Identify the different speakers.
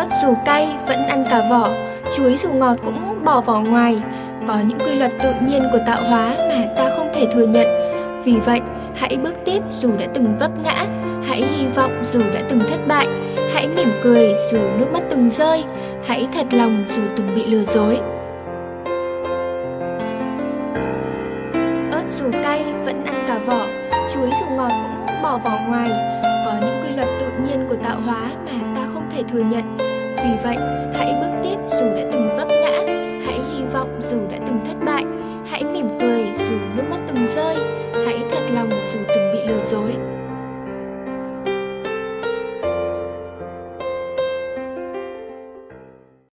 Speaker 1: Ớt dù cay vẫn ăn cả vỏ, chuối dù ngọt cũng bỏ vỏ ngoài. Có những quy luật tự nhiên của tạo hóa mà ta không thể thừa nhận. Vì vậy, hãy bước tiếp dù đã từng vấp ngã, hãy hy vọng dù đã từng thất bại, hãy mỉm cười dù nước mắt từng rơi, hãy thật lòng dù từng bị lừa dối. Ớt dù cay vẫn ăn cả vỏ, chuối dù ngọt cũng bỏ vỏ ngoài. Có những quy luật tự nhiên của tạo hóa mà ta không thể thừa nhận. Vì vậy, hãy bước tiếp dù đã từng vấp ngã, hãy hy vọng dù đã từng thất bại, hãy mỉm cười dù nước mắt từng rơi, hãy thật lòng dù từng bị lừa dối.